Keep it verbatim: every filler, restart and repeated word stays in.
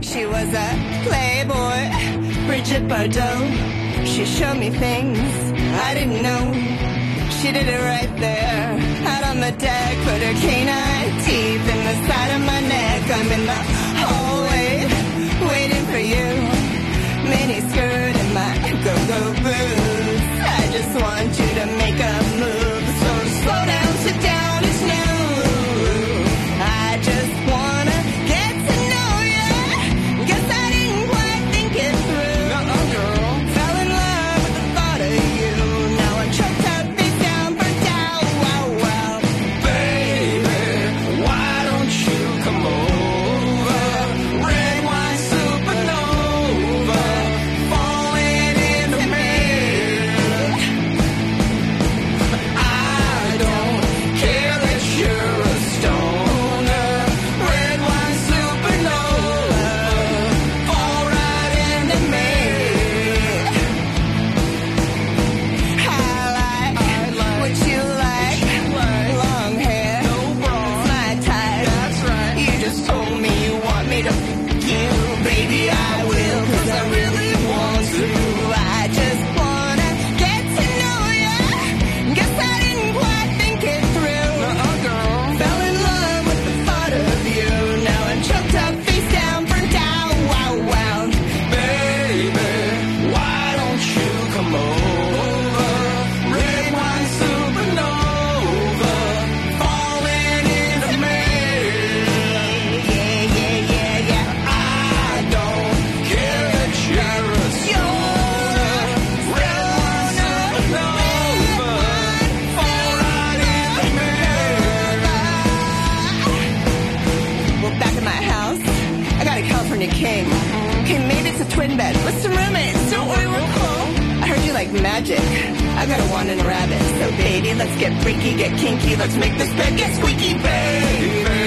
She was a playboy, Bridget Bardot. She showed me things I didn't know. She did it right there, out on the deck. Put her canine teeth in the side of my neck. I'm in the hallway, waiting for you. Mini skirt and my go-go boots. I just want you to make a move. So slow down, sit down, it's new. I just wanna get to know you. Guess I didn't quite think it through. Uh-uh, girl. Fell in love with the thought of you. Now I'm choked up, face down, burnt out. Wow, wow. Baby, why don't you come over? Red wine supernova, falling into me. I don't care that you're a stoner. Red wine supernova, fall right into me. I like what you like. Long hair, it's my type. That's right. You just told me you want me to f you. Baby, I will, cause I really want to. I just wanna get to know ya. Guess I didn't quite think it through. Uh-uh, girl. Fell in love with the thought of you. Now I'm choked up, face down, burnt out. Wow, wow. Baby, why don't you come over? Red wine supernova, falling into me. Yeah, yeah, yeah, yeah. I don't care that you're a stoner. Red wine supernova, fall right into me. Well, back at my house, I got a California king. Hey, maybe it's a twin bed with some roommates. Don't worry, we're cool. I heard you like magic. I got a wand and a rabbit. So, baby, let's get freaky, get kinky. Let's make this bed get squeaky, baby.